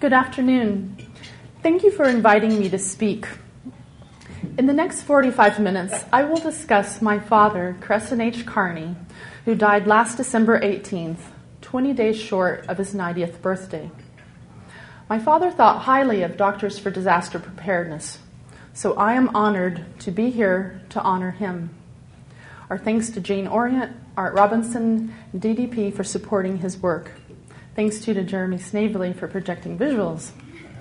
Good afternoon. Thank you for inviting me to speak. In the next 45 minutes, I will discuss my father, Cresson H. Carney, who died last December 18th, 20 days short of his 90th birthday. My father thought highly of Doctors for Disaster Preparedness, so I am honored to be here to honor him. Our thanks to Jane Orient, Art Robinson, and DDP for supporting his work. Thanks to Jeremy Snavely for projecting visuals.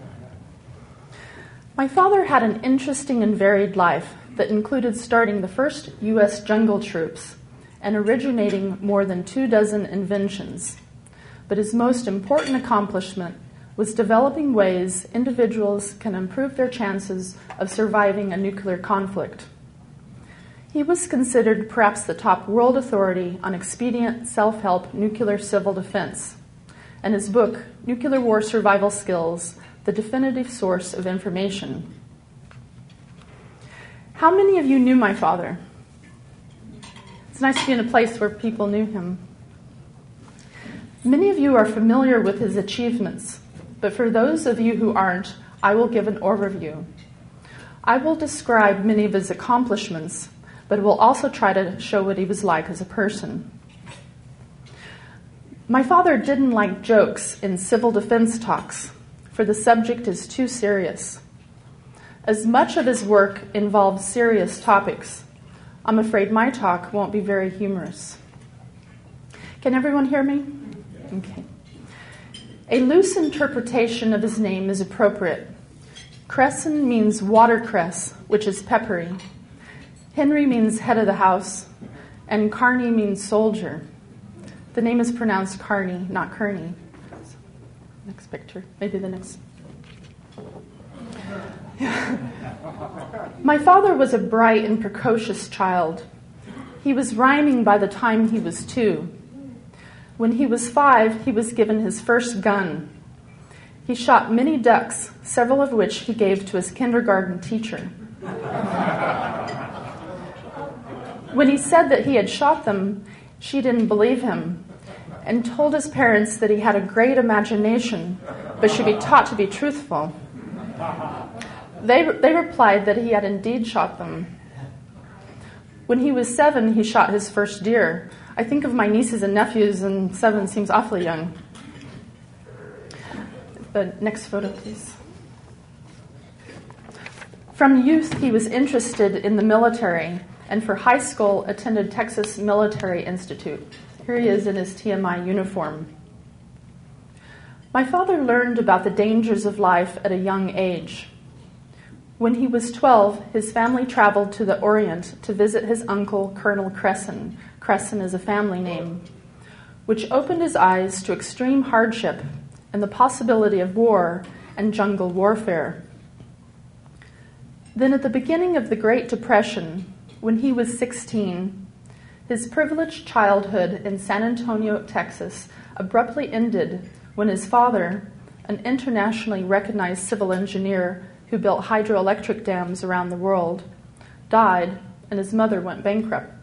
My father had an interesting and varied life that included starting the first U.S. jungle troops and originating more than 24 inventions. But his most important accomplishment was developing ways individuals can improve their chances of surviving a nuclear conflict. He was considered perhaps the top world authority on expedient self-help nuclear civil defense, and his book, Nuclear War Survival Skills, the definitive source of information. How many of you knew my father? It's nice to be in a place where people knew him. Many of you are familiar with his achievements, but for those of you who aren't, I will give an overview. I will describe many of his accomplishments, but will also try to show what he was like as a person. My father didn't like jokes in civil defense talks, for the subject is too serious. As much of his work involves serious topics, I'm afraid my talk won't be very humorous. Can everyone hear me? Okay. A loose interpretation of his name is appropriate. Cresson means watercress, which is peppery. Henry means head of the house, and Carney means soldier. The name is pronounced Carney, not Kearney. Next picture, maybe the next. My father was a bright and precocious child. He was rhyming by the time he was 2. When he was 5, he was given his first gun. He shot many ducks, several of which he gave to his kindergarten teacher. When he said that he had shot them, she didn't believe him and told his parents that he had a great imagination, but should be taught to be truthful. They replied that he had indeed shot them. When he was 7, he shot his first deer. I think of my nieces and nephews, and 7 seems awfully young. The next photo, please. From youth, he was interested in the military, and for high school attended Texas Military Institute. Here he is in his TMI uniform. My father learned about the dangers of life at a young age. When he was 12, his family traveled to the Orient to visit his uncle, Colonel Cresson. Cresson is a family name, which opened his eyes to extreme hardship and the possibility of war and jungle warfare. Then at the beginning of the Great Depression, when he was 16, his privileged childhood in San Antonio, Texas, abruptly ended when his father, an internationally recognized civil engineer who built hydroelectric dams around the world, died, and his mother went bankrupt.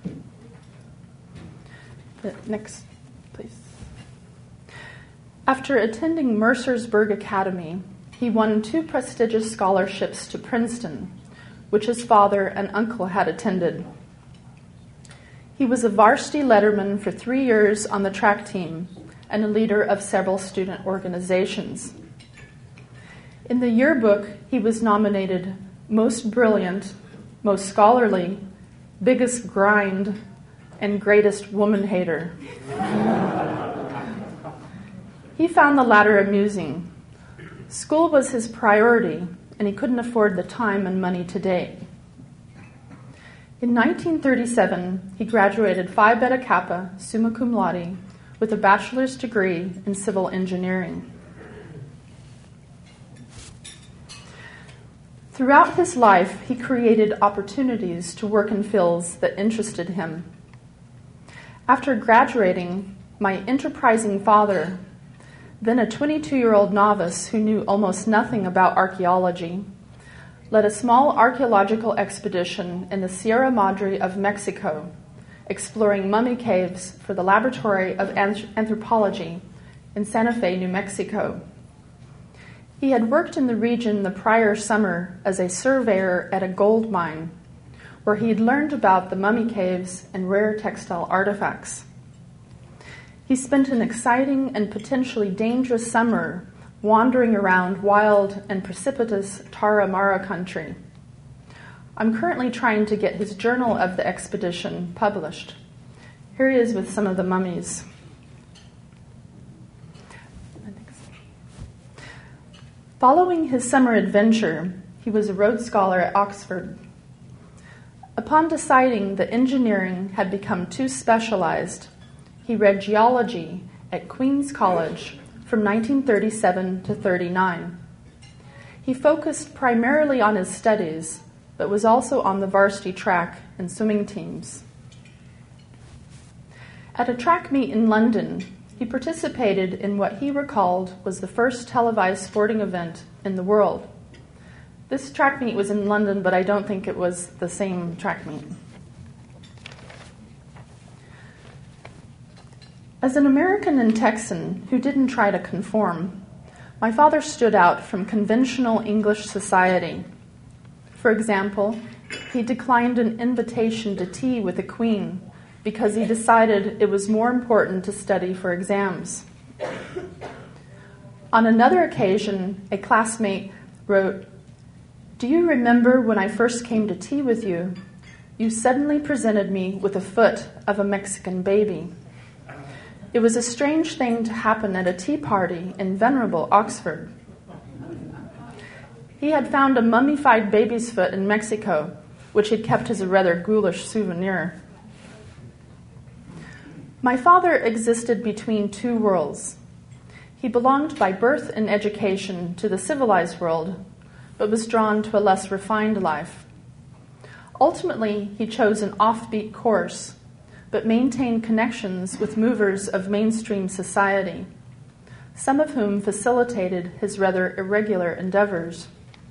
Next, please. After attending Mercersburg Academy, he won 2 prestigious scholarships to Princeton, which his father and uncle had attended. He was a varsity letterman for 3 years on the track team and a leader of several student organizations. In the yearbook, he was nominated Most Brilliant, Most Scholarly, Biggest Grind, and Greatest Woman Hater. He found the latter amusing. School was his priority, and he couldn't afford the time and money today. In 1937, he graduated Phi Beta Kappa, summa cum laude, with a bachelor's degree in civil engineering. Throughout his life, he created opportunities to work in fields that interested him. After graduating, my enterprising father, then a 22-year-old novice who knew almost nothing about archaeology, led a small archaeological expedition in the Sierra Madre of Mexico, exploring mummy caves for the Laboratory of Anthropology in Santa Fe, New Mexico. He had worked in the region the prior summer as a surveyor at a gold mine, where he had learned about the mummy caves and rare textile artifacts. He spent an exciting and potentially dangerous summer wandering around wild and precipitous Tarahumara country. I'm currently trying to get his journal of the expedition published. Here he is with some of the mummies. Following his summer adventure, he was a Rhodes Scholar at Oxford. Upon deciding that engineering had become too specialized, he read geology at Queen's College from 1937 to 39. He focused primarily on his studies, but was also on the varsity track and swimming teams. At a track meet in London, he participated in what he recalled was the first televised sporting event in the world. This track meet was in London, but I don't think it was the same track meet. As an American and Texan who didn't try to conform, my father stood out from conventional English society. For example, he declined an invitation to tea with the Queen because he decided it was more important to study for exams. On another occasion, a classmate wrote, "Do you remember when I first came to tea with you? You suddenly presented me with a foot of a Mexican baby. It was a strange thing to happen at a tea party in venerable Oxford." He had found a mummified baby's foot in Mexico, which he'd kept as a rather ghoulish souvenir. My father existed between two worlds. He belonged by birth and education to the civilized world, but was drawn to a less refined life. Ultimately, he chose an offbeat course, but maintained connections with movers of mainstream society, some of whom facilitated his rather irregular endeavors.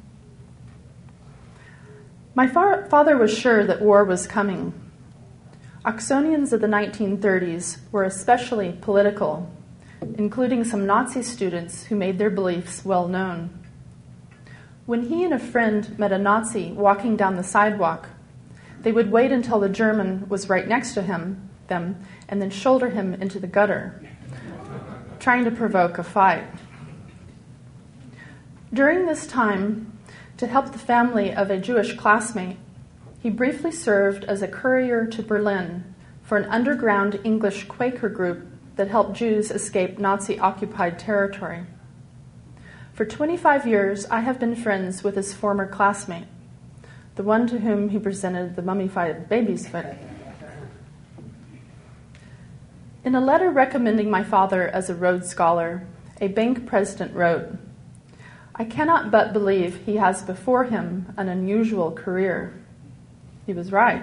My father was sure that war was coming. Oxonians of the 1930s were especially political, including some Nazi students who made their beliefs well known. When he and a friend met a Nazi walking down the sidewalk, they would wait until the German was right next to them, and then shoulder him into the gutter, trying to provoke a fight. During this time, to help the family of a Jewish classmate, he briefly served as a courier to Berlin for an underground English Quaker group that helped Jews escape Nazi-occupied territory. For 25 years, I have been friends with his former classmate, the one to whom he presented the mummified baby's foot. In a letter recommending my father as a Rhodes Scholar, a bank president wrote, "I cannot but believe he has before him an unusual career." He was right.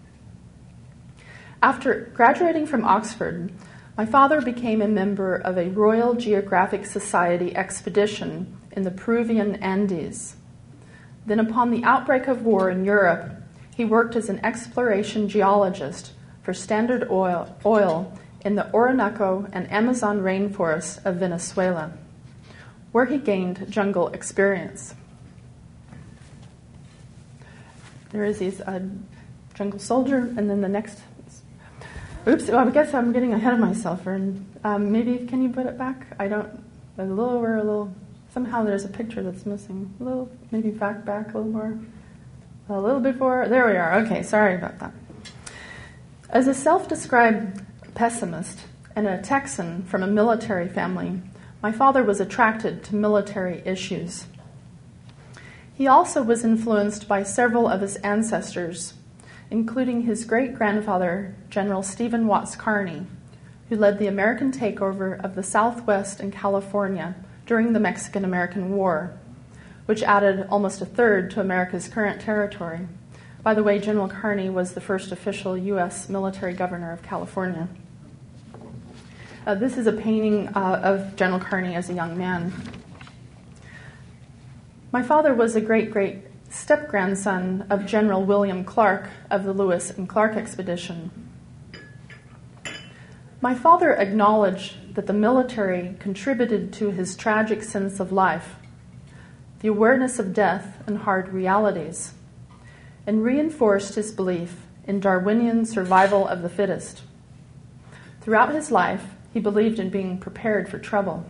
After graduating from Oxford, my father became a member of a Royal Geographic Society expedition in the Peruvian Andes. Then upon the outbreak of war in Europe, he worked as an exploration geologist for Standard Oil in the Orinoco and Amazon rainforests of Venezuela, where he gained jungle experience. There is this jungle soldier, and then the next. Oops! Well, I guess I'm getting ahead of myself. Maybe can you put it back? I don't. A little over a little. Somehow there's a picture that's missing. A little, maybe back a little more. A little before. There we are. Okay, sorry about that. As a self-described pessimist and a Texan from a military family, my father was attracted to military issues. He also was influenced by several of his ancestors, including his great-grandfather, General Stephen Watts Kearny, who led the American takeover of the Southwest and California during the Mexican-American War, which added almost a third to America's current territory. By the way, General Kearny was the first official U.S. military governor of California. This is a painting of General Kearny as a young man. My father was a great-great step-grandson of General William Clark of the Lewis and Clark expedition. My father acknowledged that the military contributed to his tragic sense of life, the awareness of death and hard realities, and reinforced his belief in Darwinian survival of the fittest. Throughout his life, he believed in being prepared for trouble.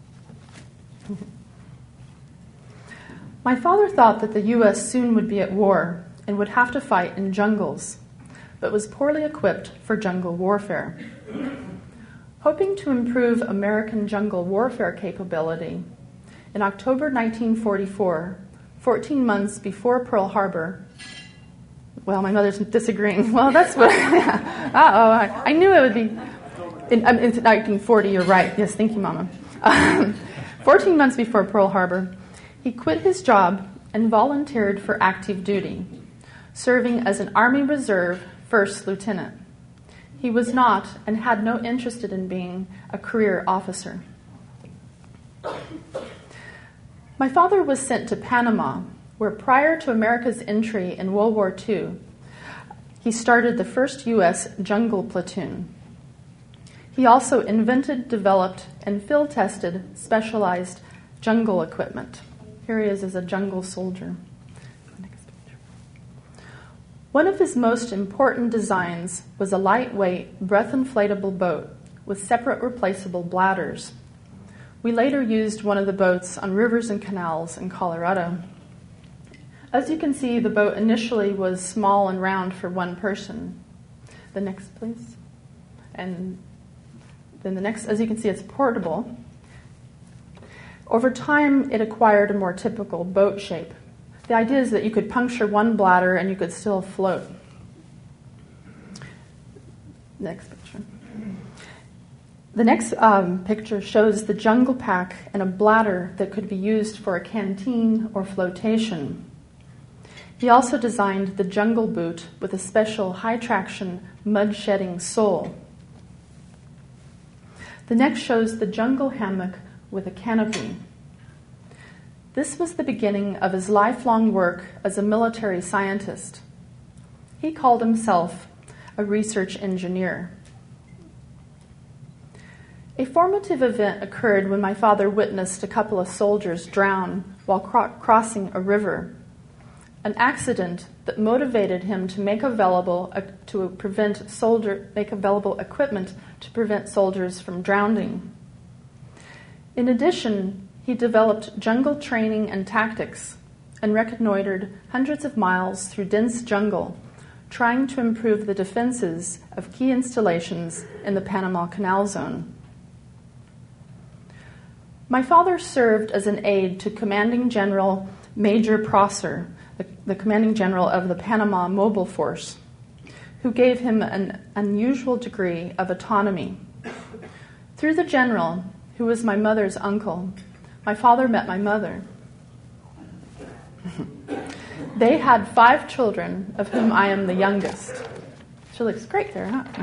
My father thought that the U.S. soon would be at war and would have to fight in jungles, but was poorly equipped for jungle warfare. Hoping to improve American jungle warfare capability, in October 1944, 14 months before Pearl Harbor, well, my mother's disagreeing. Well, that's what, I knew it would be. In 1940, you're right. Yes, thank you, Mama. 14 months before Pearl Harbor, he quit his job and volunteered for active duty, serving as an Army Reserve first lieutenant. He was not and had no interest in being a career officer. My father was sent to Panama, where prior to America's entry in World War II, he started the first U.S. jungle platoon. He also invented, developed, and field-tested specialized jungle equipment. Here he is as a jungle soldier. Next picture. One of his most important designs was a lightweight, breath-inflatable boat with separate replaceable bladders. We later used one of the boats on rivers and canals in Colorado. As you can see, the boat initially was small and round for one person. The next, please. And then the next, as you can see, it's portable. Over time, it acquired a more typical boat shape. The idea is that you could puncture one bladder and you could still float. Next picture. The next picture shows the jungle pack and a bladder that could be used for a canteen or flotation. He also designed the jungle boot with a special high-traction, mud-shedding sole. The next shows the jungle hammock with a canopy. This was the beginning of his lifelong work as a military scientist. He called himself a research engineer. A formative event occurred when my father witnessed a couple of soldiers drown while crossing a river, an accident that motivated him to make available equipment to prevent soldiers from drowning. In addition, he developed jungle training and tactics and reconnoitered hundreds of miles through dense jungle, trying to improve the defenses of key installations in the Panama Canal Zone. My father served as an aide to Commanding General Major Prosser, the commanding general of the Panama Mobile Force, who gave him an unusual degree of autonomy. Through the general, who was my mother's uncle, my father met my mother. They had 5 children, of whom I am the youngest. She looks great there, huh?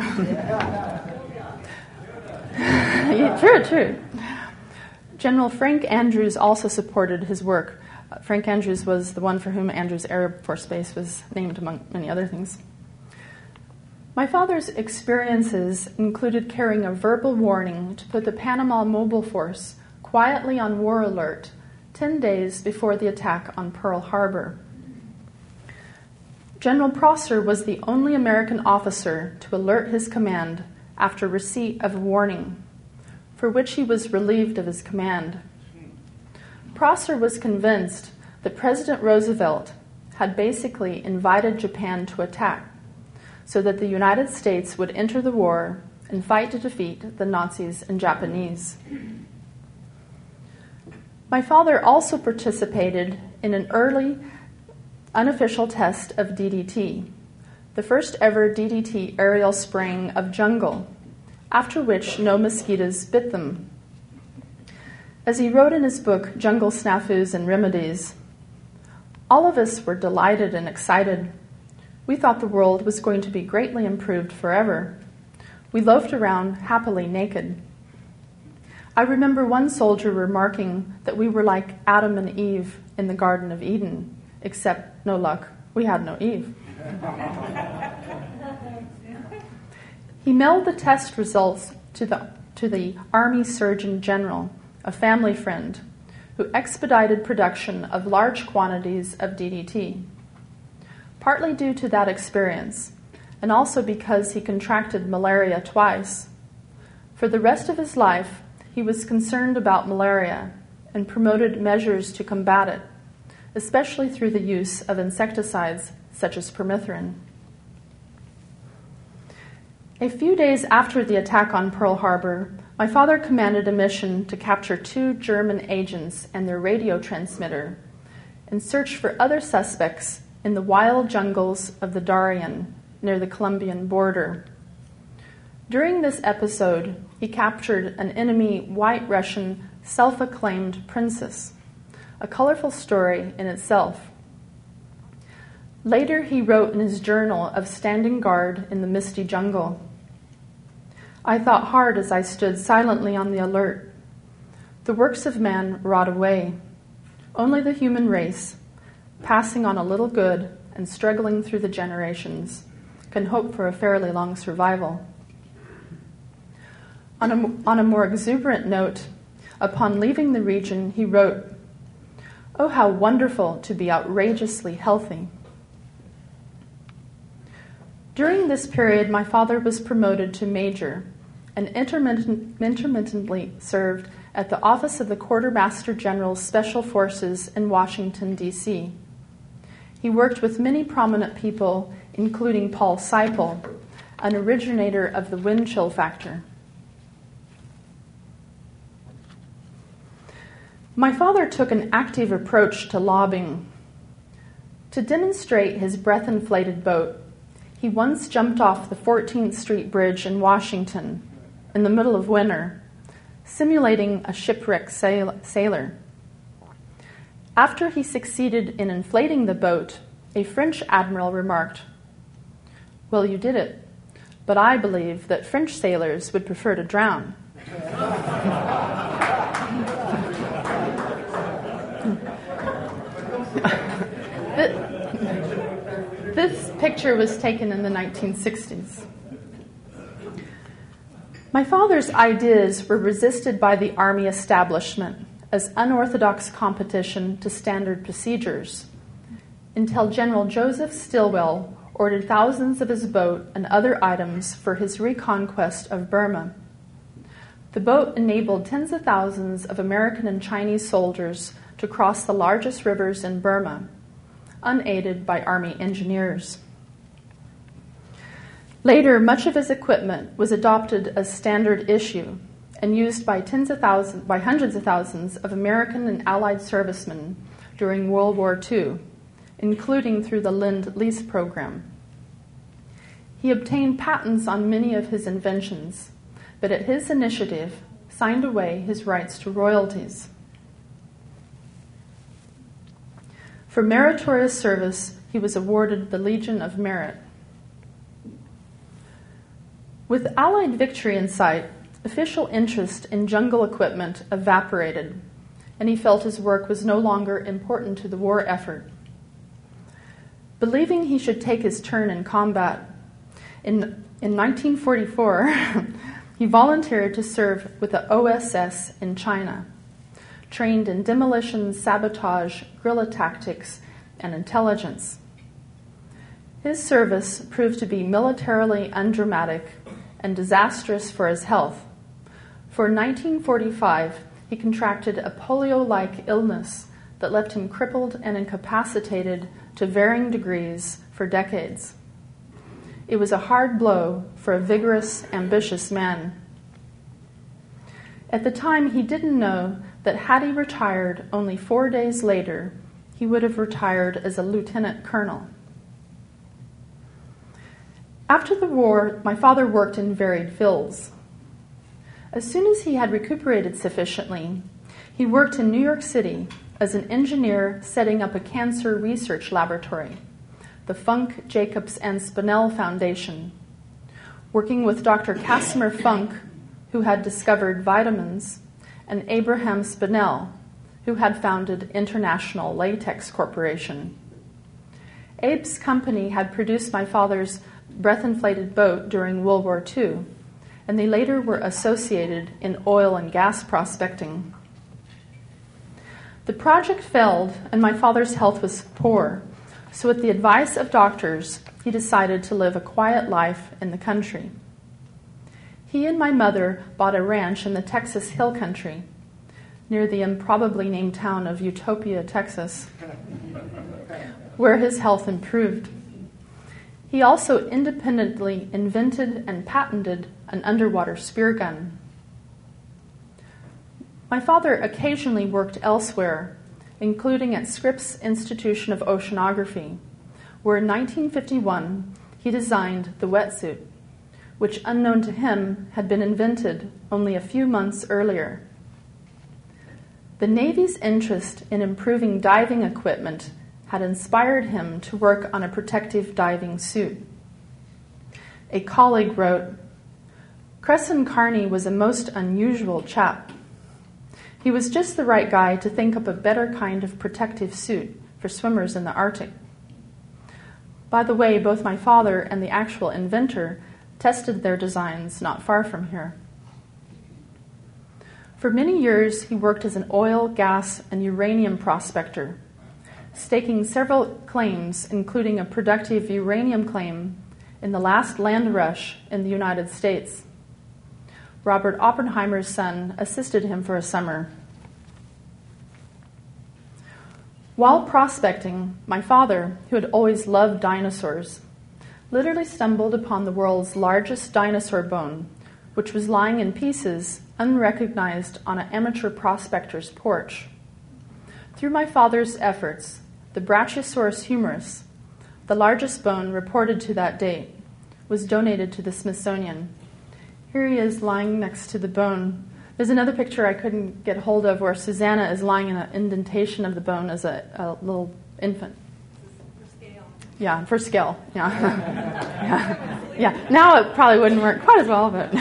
True. General Frank Andrews also supported his work. Frank Andrews was the one for whom Andrews Air Force Base was named, among many other things. My father's experiences included carrying a verbal warning to put the Panama Mobile Force quietly on war alert 10 days before the attack on Pearl Harbor. General Prosser was the only American officer to alert his command after receipt of a warning, for which he was relieved of his command. Prosser was convinced that President Roosevelt had basically invited Japan to attack so that the United States would enter the war and fight to defeat the Nazis and Japanese. My father also participated in an early unofficial test of DDT, the first ever DDT aerial spraying of jungle, after which no mosquitoes bit them. As he wrote in his book, Jungle Snafus and Remedies, all of us were delighted and excited. We thought the world was going to be greatly improved forever. We loafed around happily naked. I remember one soldier remarking that we were like Adam and Eve in the Garden of Eden, except, no luck, we had no Eve. He mailed the test results to the Army Surgeon General, a family friend, who expedited production of large quantities of DDT. Partly due to that experience, and also because he contracted malaria twice, for the rest of his life, he was concerned about malaria and promoted measures to combat it, especially through the use of insecticides such as permethrin. A few days after the attack on Pearl Harbor, my father commanded a mission to capture 2 German agents and their radio transmitter and search for other suspects in the wild jungles of the Darien near the Colombian border. During this episode, he captured an enemy White Russian self-acclaimed princess, a colorful story in itself. Later, he wrote in his journal of standing guard in the misty jungle, "I thought hard as I stood silently on the alert. The works of man rot away. Only the human race, passing on a little good and struggling through the generations, can hope for a fairly long survival." On a more exuberant note, upon leaving the region, he wrote, "Oh, how wonderful to be outrageously healthy." During this period, my father was promoted to major and intermittently served at the office of the Quartermaster General's Special Forces in Washington, D.C. He worked with many prominent people, including Paul Seipel, an originator of the wind chill factor. My father took an active approach to lobbying. To demonstrate his breath-inflated boat, he once jumped off the 14th Street Bridge in Washington in the middle of winter, simulating a shipwrecked sailor. After he succeeded in inflating the boat, a French admiral remarked, "Well, you did it, but I believe that French sailors would prefer to drown." This picture was taken in the 1960s. My father's ideas were resisted by the Army establishment as unorthodox competition to standard procedures, until General Joseph Stilwell ordered thousands of his boat and other items for his reconquest of Burma. The boat enabled tens of thousands of American and Chinese soldiers to cross the largest rivers in Burma, unaided by Army engineers. Later, much of his equipment was adopted as standard issue and used by hundreds of thousands of American and Allied servicemen during World War II, including through the Lend-Lease program. He obtained patents on many of his inventions, but at his initiative signed away his rights to royalties. For meritorious service, he was awarded the Legion of Merit. With Allied victory in sight, official interest in jungle equipment evaporated, and he felt his work was no longer important to the war effort. Believing he should take his turn in combat, in 1944, he volunteered to serve with the OSS in China, trained in demolition, sabotage, guerrilla tactics, and intelligence. His service proved to be militarily undramatic and disastrous for his health. For in 1945, he contracted a polio-like illness that left him crippled and incapacitated to varying degrees for decades. It was a hard blow for a vigorous, ambitious man. At the time, he didn't know that had he retired only 4 days later, he would have retired as a lieutenant colonel. After the war, my father worked in varied fields. As soon as he had recuperated sufficiently, he worked in New York City as an engineer setting up a cancer research laboratory, the Funk, Jacobs, and Spinell Foundation, working with Dr. Casimir Funk, who had discovered vitamins, and Abraham Spinell, who had founded International Latex Corporation. Abe's company had produced my father's breath-inflated boat during World War II, and they later were associated in oil and gas prospecting. The project failed, and my father's health was poor, so with the advice of doctors, he decided to live a quiet life in the country. He and my mother bought a ranch in the Texas Hill Country, near the improbably named town of Utopia, Texas, where his health improved. He also independently invented and patented an underwater spear gun. My father occasionally worked elsewhere, including at Scripps Institution of Oceanography, where in 1951 he designed the wetsuit, which, unknown to him, had been invented only a few months earlier. The Navy's interest in improving diving equipment had inspired him to work on a protective diving suit. A colleague wrote, "Cresson Kearney was a most unusual chap. He was just the right guy to think up a better kind of protective suit for swimmers in the Arctic." By the way, both my father and the actual inventor tested their designs not far from here. For many years, he worked as an oil, gas, and uranium prospector, staking several claims, including a productive uranium claim in the last land rush in the United States. Robert Oppenheimer's son assisted him for a summer. While prospecting, my father, who had always loved dinosaurs, literally stumbled upon the world's largest dinosaur bone, which was lying in pieces unrecognized on an amateur prospector's porch. Through my father's efforts, the Brachiosaurus humerus, the largest bone reported to that date, was donated to the Smithsonian. Here he is lying next to the bone. There's another picture I couldn't get hold of where Susanna is lying in an indentation of the bone as a little infant. For scale. Yeah, for scale. Yeah. Yeah. Now it probably wouldn't work quite as well, but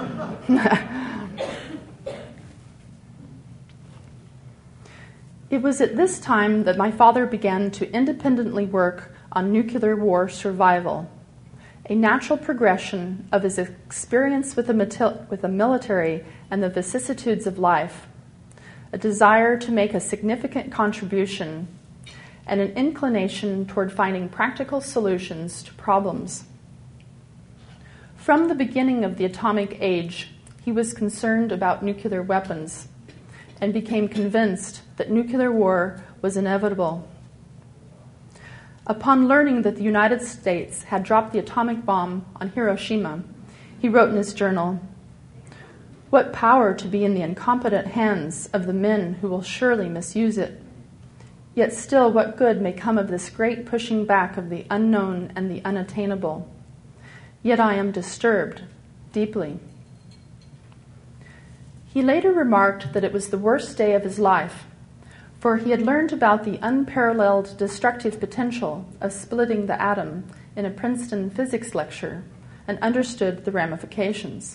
it was at this time that my father began to independently work on nuclear war survival, a natural progression of his experience with the military and the vicissitudes of life, a desire to make a significant contribution, and an inclination toward finding practical solutions to problems. From the beginning of the atomic age, he was concerned about nuclear weapons and became convinced that nuclear war was inevitable. Upon learning that the United States had dropped the atomic bomb on Hiroshima, he wrote in his journal, "What power to be in the incompetent hands of the men who will surely misuse it. Yet still what good may come of this great pushing back of the unknown and the unattainable. Yet I am disturbed, deeply." He later remarked that it was the worst day of his life, for he had learned about the unparalleled destructive potential of splitting the atom in a Princeton physics lecture and understood the ramifications.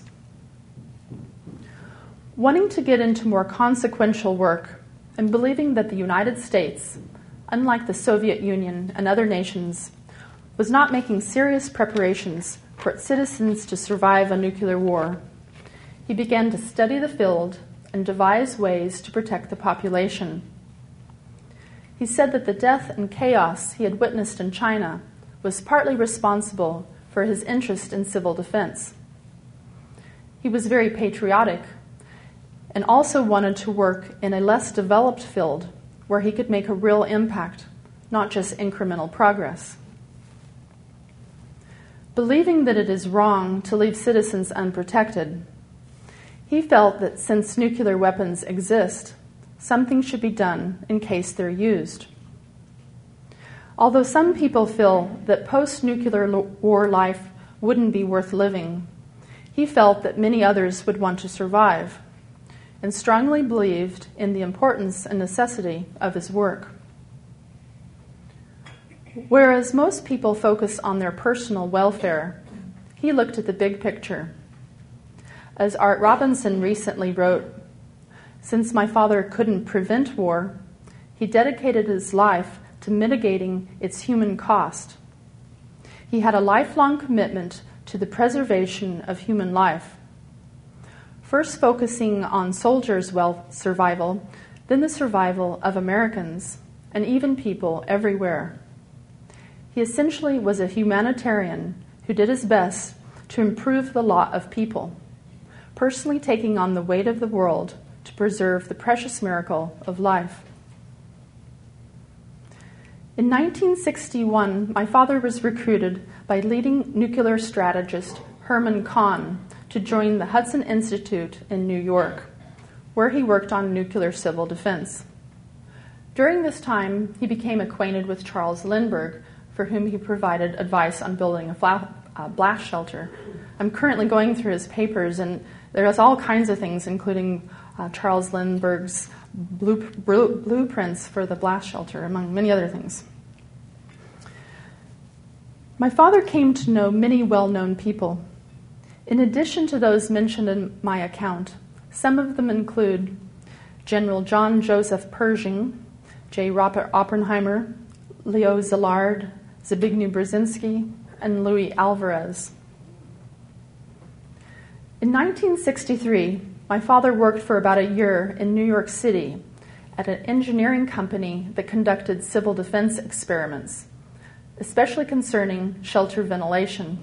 Wanting to get into more consequential work and believing that the United States, unlike the Soviet Union and other nations, was not making serious preparations for its citizens to survive a nuclear war, he began to study the field and devise ways to protect the population. He said that the death and chaos he had witnessed in China was partly responsible for his interest in civil defense. He was very patriotic and also wanted to work in a less developed field where he could make a real impact, not just incremental progress. Believing that it is wrong to leave citizens unprotected, he felt that since nuclear weapons exist, something should be done in case they're used. Although some people feel that post-nuclear war life wouldn't be worth living, he felt that many others would want to survive, and strongly believed in the importance and necessity of his work. Whereas most people focus on their personal welfare, he looked at the big picture. As Art Robinson recently wrote, "Since my father couldn't prevent war, he dedicated his life to mitigating its human cost. He had a lifelong commitment to the preservation of human life, first focusing on soldiers' survival, then the survival of Americans, and even people everywhere. He essentially was a humanitarian who did his best to improve the lot of people, personally taking on the weight of the world to preserve the precious miracle of life. In 1961, my father was recruited by leading nuclear strategist Herman Kahn to join the Hudson Institute in New York, where he worked on nuclear civil defense. During this time, he became acquainted with Charles Lindbergh, for whom he provided advice on building a blast shelter. I'm currently going through his papers, and there's all kinds of things, including Charles Lindbergh's blueprints for the blast shelter, among many other things. My father came to know many well-known people. In addition to those mentioned in my account, some of them include General John Joseph Pershing, J. Robert Oppenheimer, Leo Szilard, Zbigniew Brzezinski, and Louis Alvarez. In 1963, my father worked for about a year in New York City at an engineering company that conducted civil defense experiments, especially concerning shelter ventilation.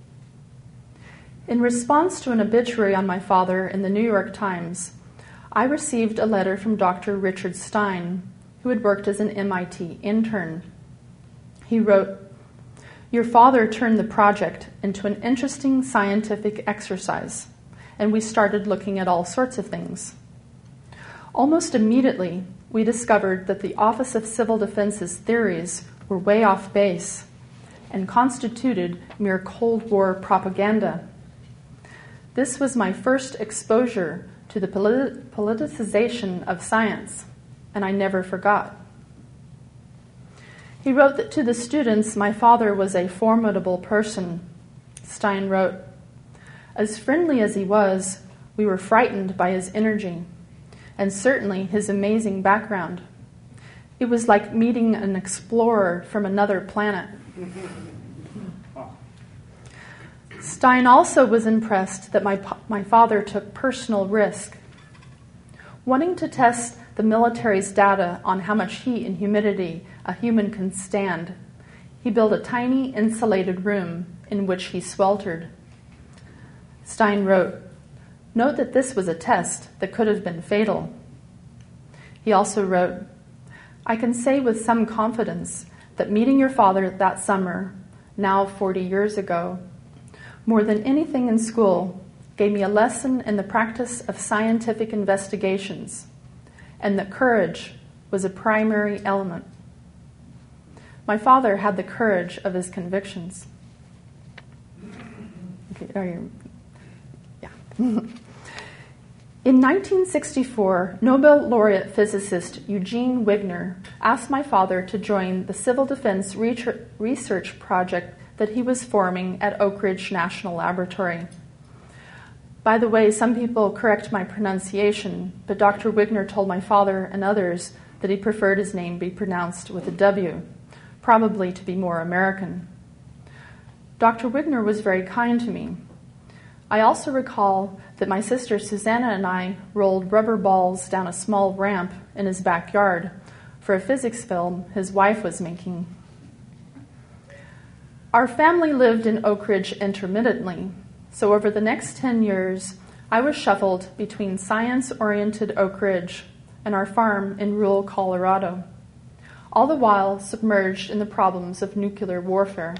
In response to an obituary on my father in the New York Times, I received a letter from Dr. Richard Stein, who had worked as an MIT intern. He wrote, "Your father turned the project into an interesting scientific exercise, and we started looking at all sorts of things. Almost immediately, we discovered that the Office of Civil Defense's theories were way off base and constituted mere Cold War propaganda. This was my first exposure to the politicization of science, and I never forgot." He wrote that to the students, my father was a formidable person. Stein wrote, "As friendly as he was, we were frightened by his energy, and certainly his amazing background. It was like meeting an explorer from another planet." Stein also was impressed that my father took personal risk. Wanting to test the military's data on how much heat and humidity a human can stand, he built a tiny insulated room in which he sweltered. Stein wrote, "Note that this was a test that could have been fatal." He also wrote, "I can say with some confidence that meeting your father that summer, now 40 years ago, more than anything in school, gave me a lesson in the practice of scientific investigations, and that courage was a primary element." My father had the courage of his convictions. In 1964, Nobel laureate physicist Eugene Wigner asked my father to join the civil defense research project that he was forming at Oak Ridge National Laboratory. By the way, some people correct my pronunciation, but Dr. Wigner told my father and others that he preferred his name be pronounced with a W, probably to be more American. Dr. Wigner was very kind to me. I also recall that my sister Susanna and I rolled rubber balls down a small ramp in his backyard for a physics film his wife was making. Our family lived in Oak Ridge intermittently, so over the next 10 years, I was shuffled between science-oriented Oak Ridge and our farm in rural Colorado, all the while submerged in the problems of nuclear warfare.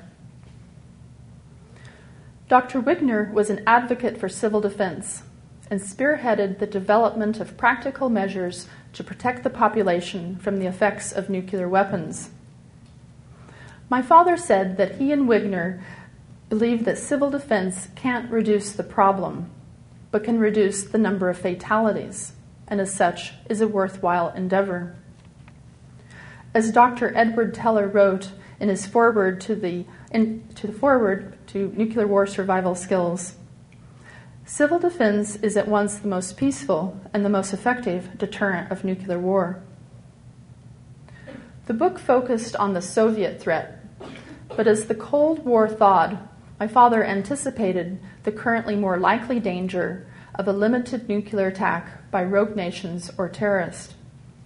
Dr. Wigner was an advocate for civil defense and spearheaded the development of practical measures to protect the population from the effects of nuclear weapons. My father said that he and Wigner believed that civil defense can't reduce the problem, but can reduce the number of fatalities, and as such is a worthwhile endeavor. As Dr. Edward Teller wrote in his foreword to the foreword to Nuclear War Survival Skills, civil defense is at once the most peaceful and the most effective deterrent of nuclear war. The book focused on the Soviet threat, but as the Cold War thawed, my father anticipated the currently more likely danger of a limited nuclear attack by rogue nations or terrorists.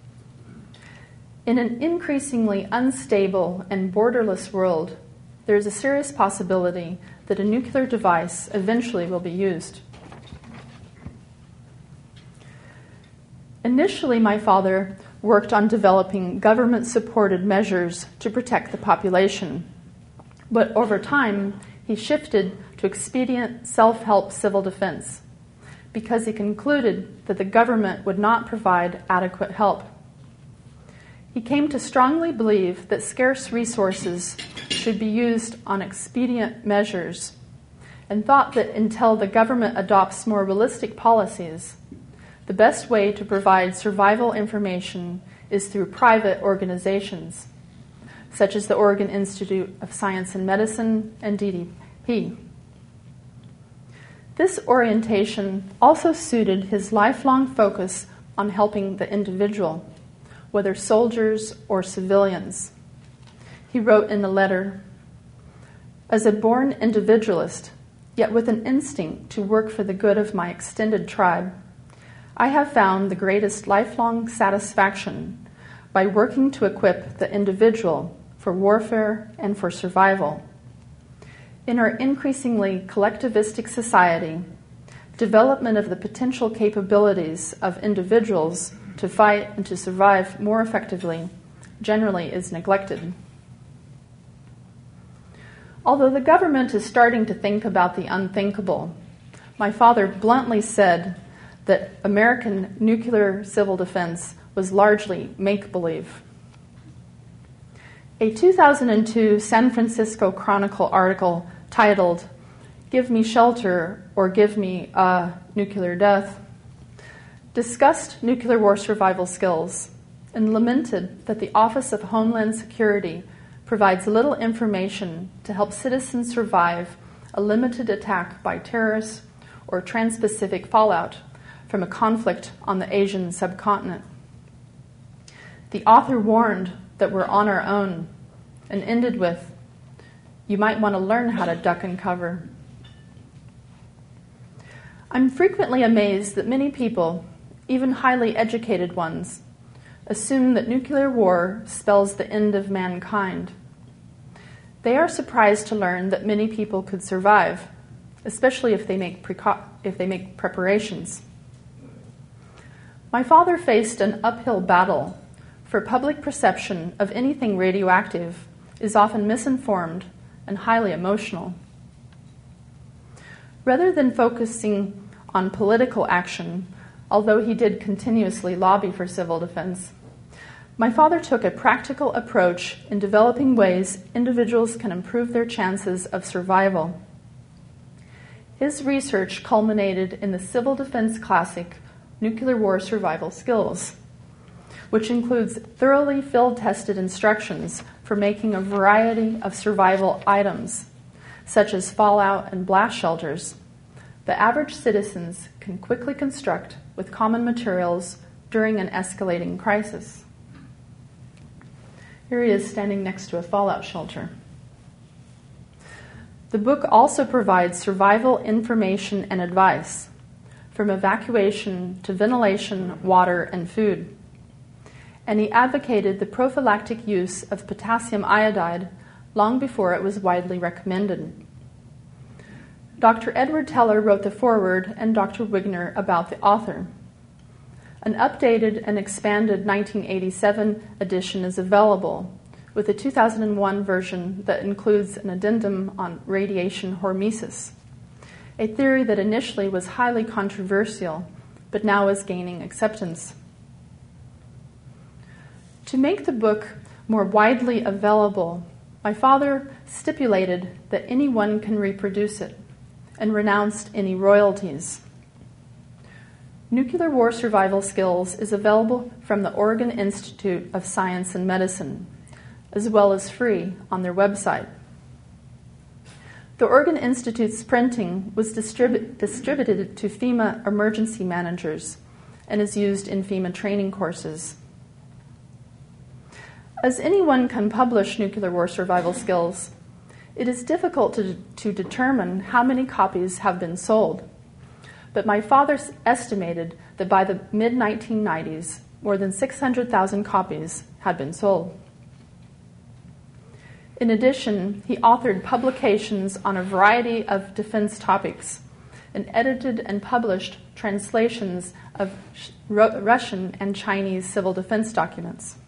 In an increasingly unstable and borderless world, there is a serious possibility that a nuclear device eventually will be used. Initially, my father worked on developing government-supported measures to protect the population. But over time, he shifted to expedient self-help civil defense because he concluded that the government would not provide adequate help. He came to strongly believe that scarce resources should be used on expedient measures and thought that until the government adopts more realistic policies, the best way to provide survival information is through private organizations, such as the Oregon Institute of Science and Medicine and DDP. This orientation also suited his lifelong focus on helping the individual, whether soldiers or civilians. He wrote in a letter, "As a born individualist, yet with an instinct to work for the good of my extended tribe, I have found the greatest lifelong satisfaction by working to equip the individual for warfare and for survival. In our increasingly collectivistic society, development of the potential capabilities of individuals to fight and to survive more effectively generally is neglected." Although the government is starting to think about the unthinkable, my father bluntly said that American nuclear civil defense was largely make-believe. A 2002 San Francisco Chronicle article titled, "Give Me Shelter or Give Me a Nuclear Death," discussed nuclear war survival skills and lamented that the Office of Homeland Security provides little information to help citizens survive a limited attack by terrorists or trans-Pacific fallout from a conflict on the Asian subcontinent. The author warned that we're on our own and ended with, "You might want to learn how to duck and cover." I'm frequently amazed that many people, even highly educated ones, assume that nuclear war spells the end of mankind. They are surprised to learn that many people could survive, especially if they make preparations. My father faced an uphill battle, for public perception of anything radioactive is often misinformed and highly emotional. Rather than focusing on political action, although he did continuously lobby for civil defense, my father took a practical approach in developing ways individuals can improve their chances of survival. His research culminated in the civil defense classic, Nuclear War Survival Skills, which includes thoroughly field-tested instructions for making a variety of survival items, such as fallout and blast shelters, the average citizens can quickly construct with common materials during an escalating crisis. Here he is standing next to a fallout shelter. The book also provides survival information and advice, from evacuation to ventilation, water, and food. And he advocated the prophylactic use of potassium iodide long before it was widely recommended. Dr. Edward Teller wrote the foreword and Dr. Wigner about the author. An updated and expanded 1987 edition is available, with a 2001 version that includes an addendum on radiation hormesis, a theory that initially was highly controversial, but now is gaining acceptance. To make the book more widely available, my father stipulated that anyone can reproduce it and renounced any royalties. Nuclear War Survival Skills is available from the Oregon Institute of Science and Medicine, as well as free on their website. The Oregon Institute's printing was distributed to FEMA emergency managers and is used in FEMA training courses. As anyone can publish Nuclear War Survival Skills, it is difficult to determine how many copies have been sold. But my father estimated that by the mid-1990s, more than 600,000 copies had been sold. In addition, he authored publications on a variety of defense topics and edited and published translations of Russian and Chinese civil defense documents.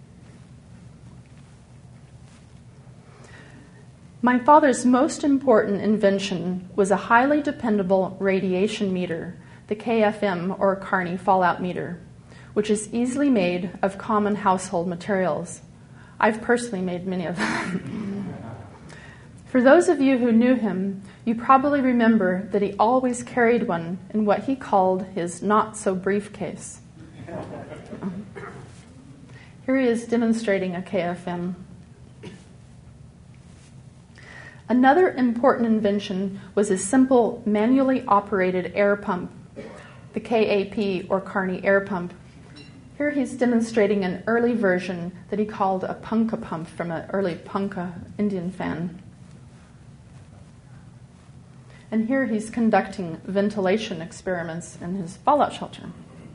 My father's most important invention was a highly dependable radiation meter, the KFM or Kearney fallout meter, which is easily made of common household materials. I've personally made many of them. For those of you who knew him, you probably remember that he always carried one in what he called his not-so-briefcase. Here he is demonstrating a KFM. Another important invention was a simple manually operated air pump, the KAP or Kearney air pump. Here he's demonstrating an early version that he called a punka pump from an early punka Indian fan. And here he's conducting ventilation experiments in his fallout shelter.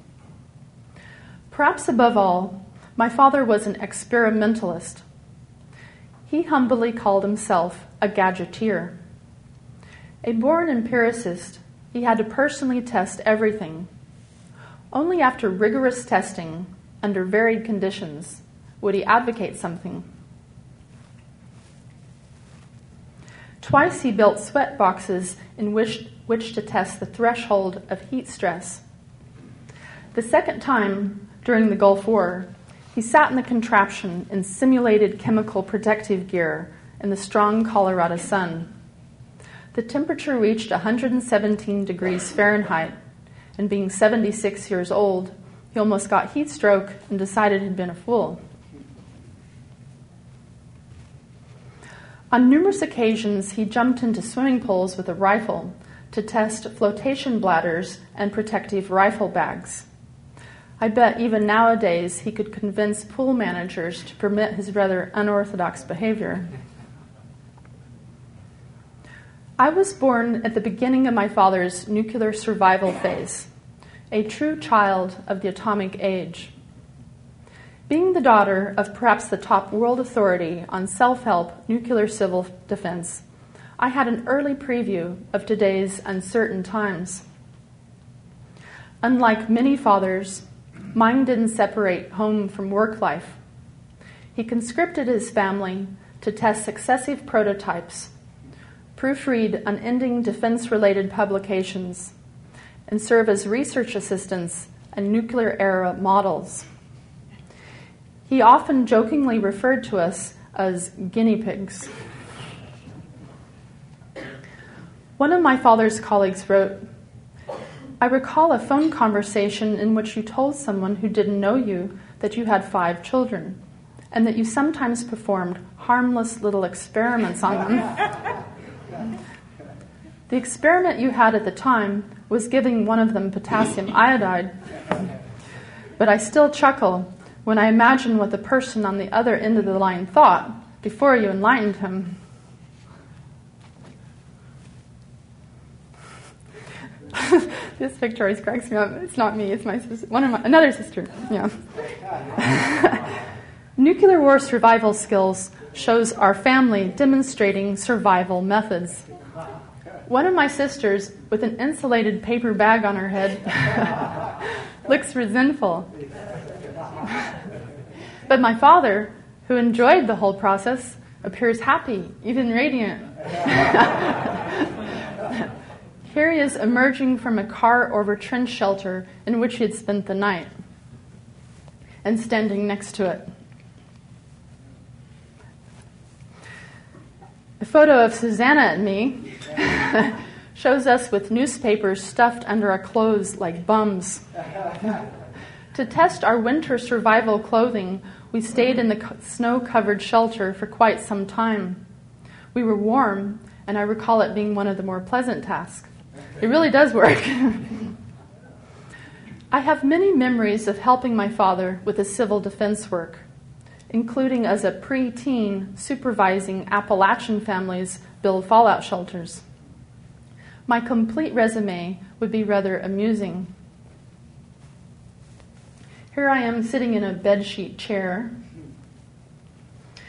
Perhaps above all, my father was an experimentalist. He humbly called himself a gadgeteer. A born empiricist, he had to personally test everything. Only after rigorous testing, under varied conditions, would he advocate something. Twice he built sweat boxes in which to test the threshold of heat stress. The second time, during the Gulf War, he sat in the contraption in simulated chemical protective gear in the strong Colorado sun. The temperature reached 117 degrees Fahrenheit, and being 76 years old, he almost got heat stroke and decided he'd been a fool. On numerous occasions, he jumped into swimming pools with a rifle to test flotation bladders and protective rifle bags. I bet even nowadays he could convince pool managers to permit his rather unorthodox behavior. I was born at the beginning of my father's nuclear survival phase, a true child of the atomic age. Being the daughter of perhaps the top world authority on self-help nuclear civil defense, I had an early preview of today's uncertain times. Unlike many fathers, mine didn't separate home from work life. He conscripted his family to test successive prototypes, proofread unending defense-related publications, and serve as research assistants and nuclear-era models. He often jokingly referred to us as guinea pigs. One of my father's colleagues wrote, "I recall a phone conversation in which you told someone who didn't know you that you had 5 children, and that you sometimes performed harmless little experiments on them. The experiment you had at the time was giving one of them potassium iodide. But I still chuckle when I imagine what the person on the other end of the line thought before you enlightened him." This picture always cracks me up. It's not me, it's my sister, another sister. Yeah. Nuclear war survival skills shows our family demonstrating survival methods. One of my sisters, with an insulated paper bag on her head, looks resentful. But my father, who enjoyed the whole process, appears happy, even radiant. Here he is emerging from a car or retrenched shelter in which he had spent the night, and standing next to it. A photo of Susanna and me shows us with newspapers stuffed under our clothes like bums. To test our winter survival clothing, we stayed in the snow-covered shelter for quite some time. We were warm, and I recall it being one of the more pleasant tasks. It really does work. I have many memories of helping my father with his civil defense work, including as a pre-teen supervising Appalachian families build fallout shelters. My complete resume would be rather amusing. Here I am sitting in a bedsheet chair,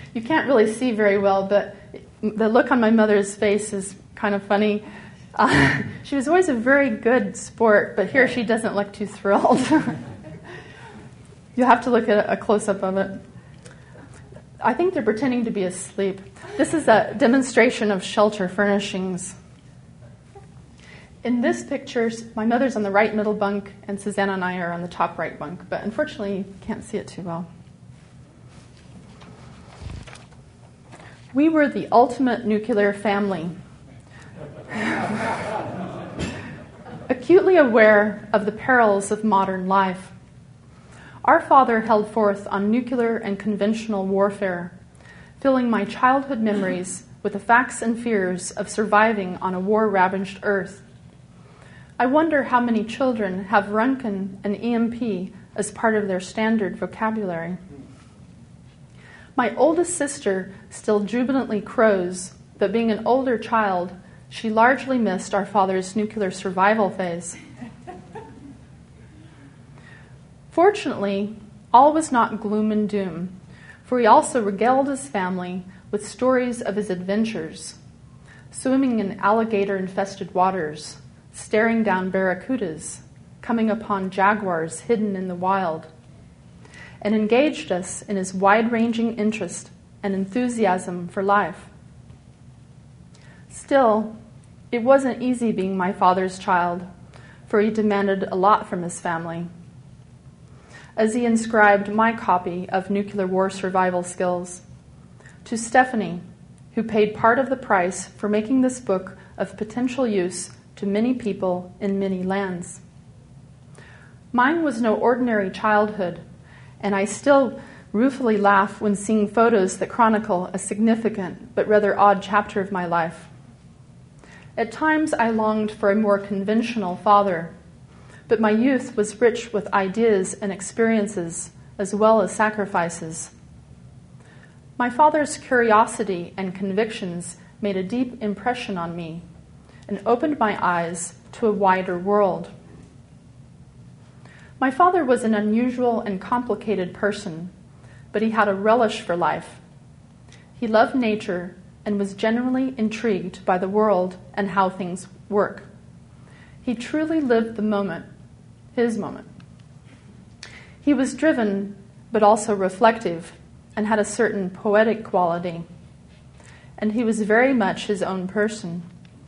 You can't really see very well, but the look on my mother's face is kind of funny. She was always a very good sport, but here she doesn't look too thrilled. You have to look at a close-up of it. I think they're pretending to be asleep. This is a demonstration of shelter furnishings. In this picture, my mother's on the right middle bunk, and Susanna and I are on the top right bunk, but unfortunately you can't see it too well. We were the ultimate nuclear family. Acutely aware of the perils of modern life. Our father held forth on nuclear and conventional warfare, filling my childhood memories with the facts and fears of surviving on a war-ravaged earth. I wonder how many children have Runken and EMP as part of their standard vocabulary. My oldest sister still jubilantly crows, but being an older child, she largely missed our father's nuclear survival phase. Fortunately, all was not gloom and doom, for he also regaled his family with stories of his adventures, swimming in alligator-infested waters, staring down barracudas, coming upon jaguars hidden in the wild, and engaged us in his wide-ranging interest and enthusiasm for life. Still, it wasn't easy being my father's child, for he demanded a lot from his family. As he inscribed my copy of Nuclear War Survival Skills to Stephanie, who paid part of the price for making this book of potential use to many people in many lands. Mine was no ordinary childhood, and I still ruefully laugh when seeing photos that chronicle a significant but rather odd chapter of my life. At times I longed for a more conventional father, but my youth was rich with ideas and experiences as well as sacrifices. My father's curiosity and convictions made a deep impression on me and opened my eyes to a wider world. My father was an unusual and complicated person, but he had a relish for life. He loved nature and was generally intrigued by the world and how things work. He truly lived the moment, his moment. He was driven, but also reflective, and had a certain poetic quality. And he was very much his own person.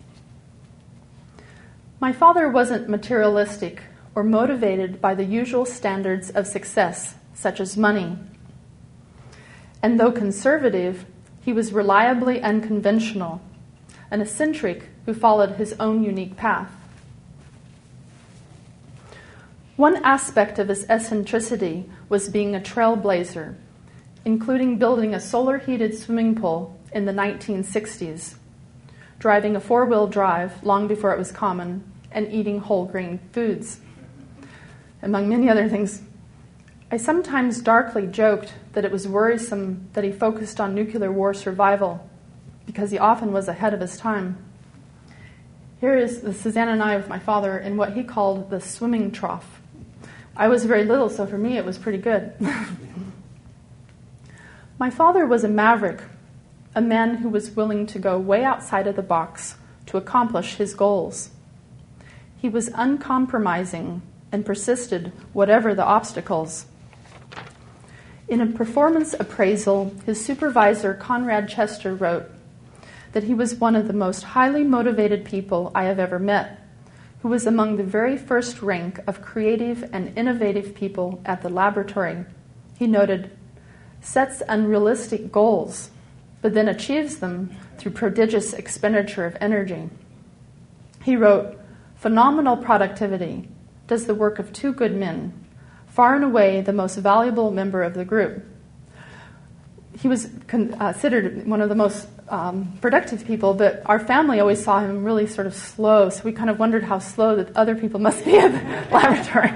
My father wasn't materialistic or motivated by the usual standards of success, such as money. And though conservative, he was reliably unconventional, an eccentric who followed his own unique path. One aspect of his eccentricity was being a trailblazer, including building a solar-heated swimming pool in the 1960s, driving a four-wheel drive long before it was common, and eating whole-grain foods, among many other things. I sometimes darkly joked that it was worrisome that he focused on nuclear war survival, because he often was ahead of his time. Here is Susanna and I with my father in what he called the swimming trough. I was very little, so for me it was pretty good. My father was a maverick, a man who was willing to go way outside of the box to accomplish his goals. He was uncompromising and persisted whatever the obstacles. In a performance appraisal, his supervisor, Conrad Chester, wrote that he was one of the most highly motivated people I have ever met, who was among the very first rank of creative and innovative people at the laboratory. He noted, sets unrealistic goals, but then achieves them through prodigious expenditure of energy. He wrote, phenomenal productivity, does the work of two good men, far and away the most valuable member of the group. He was considered one of the most productive people, but our family always saw him really sort of slow, so we kind of wondered how slow that other people must be at the laboratory.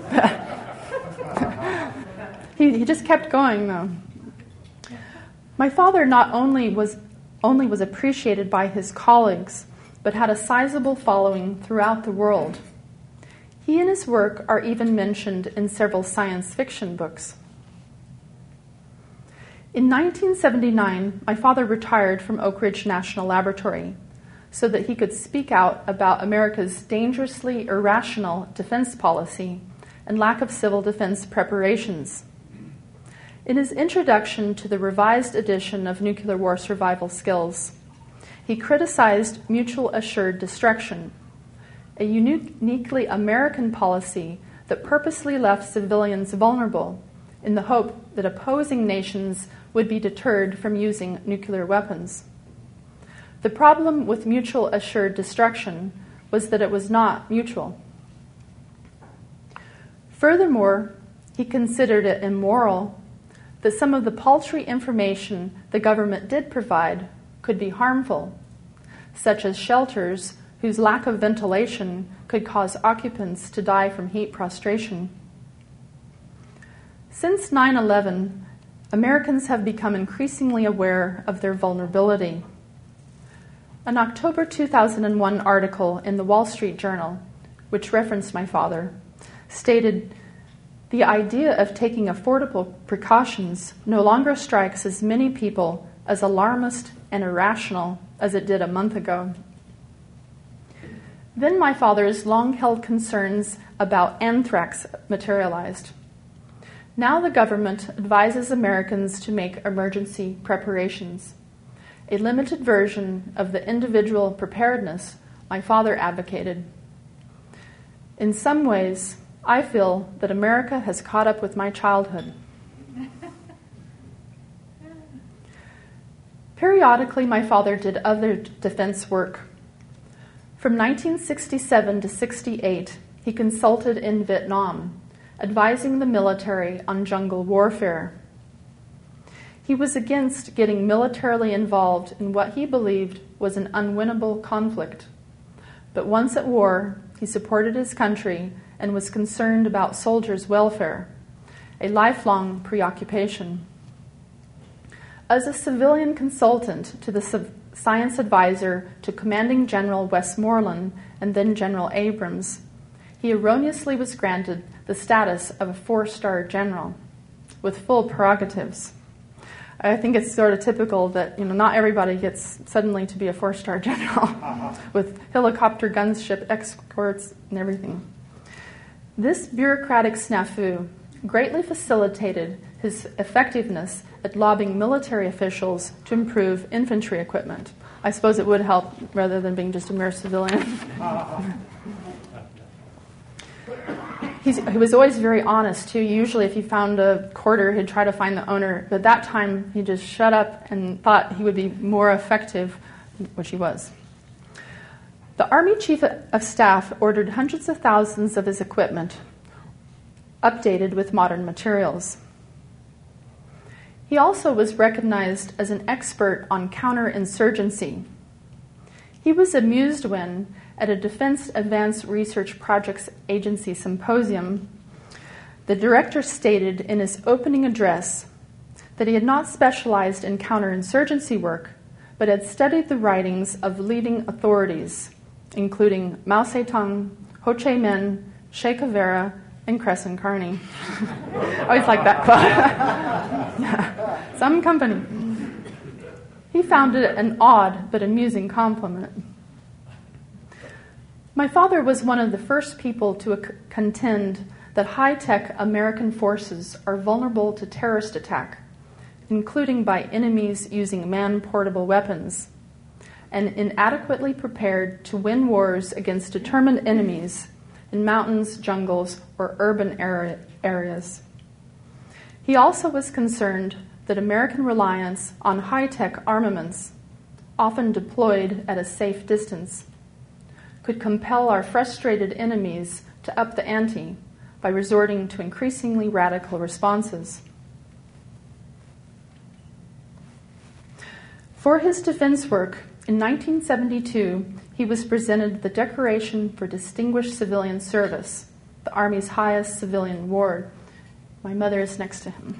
He just kept going, though. My father not only was appreciated by his colleagues, but had a sizable following throughout the world. He and his work are even mentioned in several science fiction books. In 1979, my father retired from Oak Ridge National Laboratory so that he could speak out about America's dangerously irrational defense policy and lack of civil defense preparations. In his introduction to the revised edition of Nuclear War Survival Skills, he criticized mutual assured destruction, a uniquely American policy that purposely left civilians vulnerable in the hope that opposing nations would be deterred from using nuclear weapons. The problem with mutual assured destruction was that it was not mutual. Furthermore, he considered it immoral that some of the paltry information the government did provide could be harmful, such as shelters whose lack of ventilation could cause occupants to die from heat prostration. Since 9/11, Americans have become increasingly aware of their vulnerability. An October 2001 article in the Wall Street Journal, which referenced my father, stated, "The idea of taking affordable precautions no longer strikes as many people as alarmist and irrational as it did a month ago." Then my father's long-held concerns about anthrax materialized. Now the government advises Americans to make emergency preparations, a limited version of the individual preparedness my father advocated. In some ways, I feel that America has caught up with my childhood. Periodically, my father did other defense work. From 1967 to 68, he consulted in Vietnam, advising the military on jungle warfare. He was against getting militarily involved in what he believed was an unwinnable conflict. But once at war, he supported his country and was concerned about soldiers' welfare, a lifelong preoccupation. As a civilian consultant to the science advisor to Commanding General Westmoreland and then General Abrams, he erroneously was granted the status of a 4-star general with full prerogatives. I think it's sort of typical that not everybody gets suddenly to be a 4-star general with helicopter gunship escorts and everything. This bureaucratic snafu greatly facilitated his effectiveness at lobbying military officials to improve infantry equipment. I suppose it would help rather than being just a mere civilian. He was always very honest, too. Usually if he found a quarter, he'd try to find the owner. But that time, he just shut up and thought he would be more effective, which he was. The Army Chief of Staff ordered hundreds of thousands of his equipment, updated with modern materials. He also was recognized as an expert on counterinsurgency. He was amused when, at a Defense Advanced Research Projects Agency symposium, the director stated in his opening address that he had not specialized in counterinsurgency work, but had studied the writings of leading authorities, including Mao Zedong, Ho Chi Minh, Che Guevara, and Crescent Carney. I always like that quote. Yeah. Some company. He found it an odd but amusing compliment. My father was one of the first people to contend that high-tech American forces are vulnerable to terrorist attack, including by enemies using man-portable weapons, and inadequately prepared to win wars against determined enemies in mountains, jungles, or urban areas. He also was concerned that American reliance on high-tech armaments, often deployed at a safe distance, could compel our frustrated enemies to up the ante by resorting to increasingly radical responses. For his defense work, in 1972, he was presented the Decoration for Distinguished Civilian Service, the Army's highest civilian award. My mother is next to him.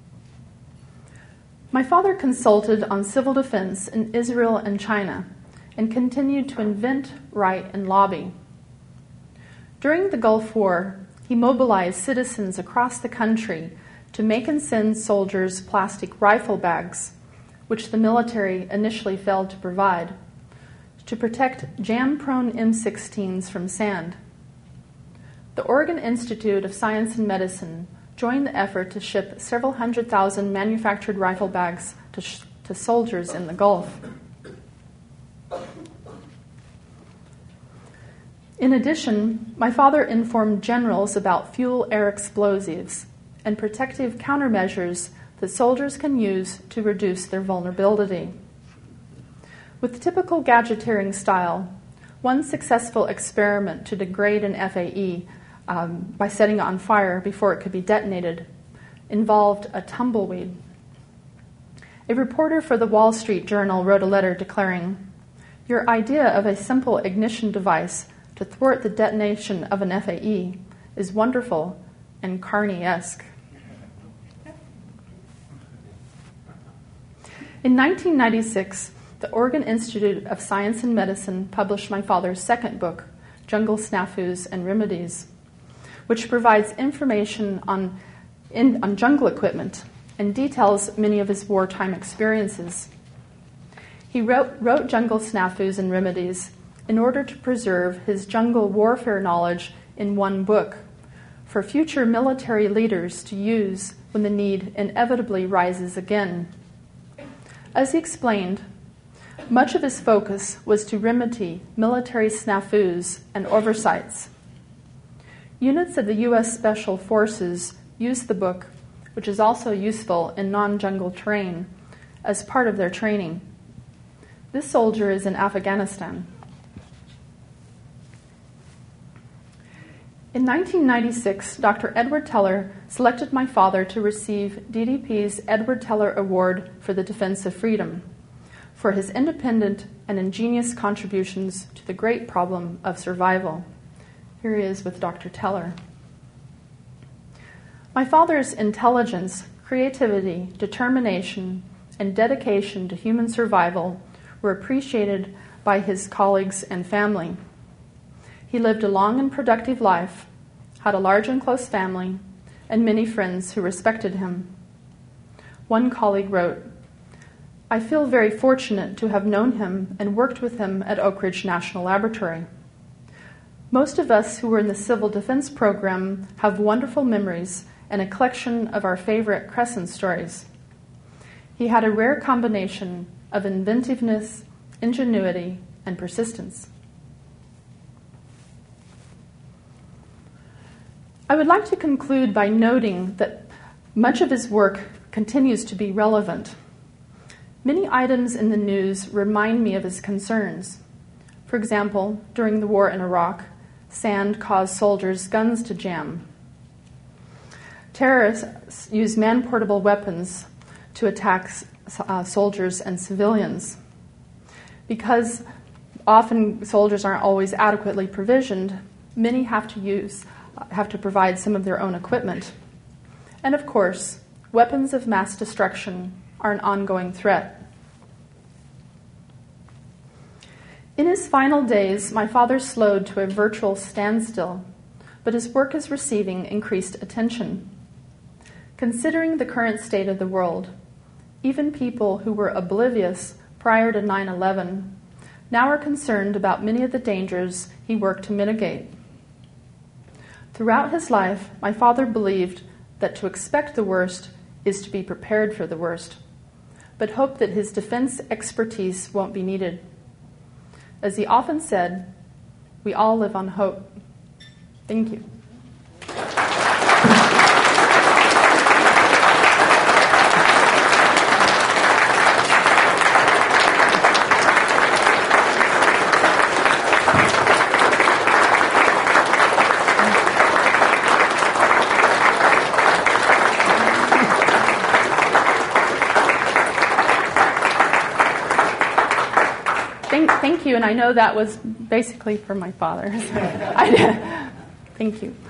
My father consulted on civil defense in Israel and China and continued to invent, write, and lobby. During the Gulf War, he mobilized citizens across the country to make and send soldiers plastic rifle bags, which the military initially failed to provide, to protect jam-prone M16s from sand. The Oregon Institute of Science and Medicine joined the effort to ship several 100,000 manufactured rifle bags to soldiers in the Gulf. In addition, my father informed generals about fuel-air explosives and protective countermeasures that soldiers can use to reduce their vulnerability. With typical gadgeteering style, one successful experiment to degrade an FAE by setting it on fire before it could be detonated involved a tumbleweed. A reporter for the Wall Street Journal wrote a letter declaring, "Your idea of a simple ignition device to thwart the detonation of an FAE is wonderful and Carney-esque." In 1996, the Oregon Institute of Science and Medicine published my father's second book, Jungle Snafus and Remedies, which provides information on jungle equipment and details many of his wartime experiences. He wrote Jungle Snafus and Remedies in order to preserve his jungle warfare knowledge in one book for future military leaders to use when the need inevitably rises again. As he explained, much of his focus was to remedy military snafus and oversights. Units of the U.S. Special Forces use the book, which is also useful in non-jungle terrain, as part of their training. This soldier is in Afghanistan. In 1996, Dr. Edward Teller selected my father to receive DDP's Edward Teller Award for the Defense of Freedom for his independent and ingenious contributions to the great problem of survival. Here he is with Dr. Teller. My father's intelligence, creativity, determination, and dedication to human survival were appreciated by his colleagues and family. He lived a long and productive life, had a large and close family, and many friends who respected him. One colleague wrote, "I feel very fortunate to have known him and worked with him at Oak Ridge National Laboratory. Most of us who were in the Civil Defense Program have wonderful memories and a collection of our favorite Crescent stories. He had a rare combination of inventiveness, ingenuity, and persistence." I would like to conclude by noting that much of his work continues to be relevant. Many items in the news remind me of his concerns. For example, during the war in Iraq, sand caused soldiers' guns to jam. Terrorists use man-portable weapons to attack soldiers and civilians. Because often soldiers aren't always adequately provisioned, many have to provide some of their own equipment. And of course, weapons of mass destruction are an ongoing threat. In his final days, my father slowed to a virtual standstill, but his work is receiving increased attention. Considering the current state of the world, even people who were oblivious prior to 9/11 now are concerned about many of the dangers he worked to mitigate. Throughout his life, my father believed that to expect the worst is to be prepared for the worst, but hoped that his defense expertise won't be needed. As he often said, we all live on hope. Thank you. Thank you, and I know that was basically for my father. Thank you.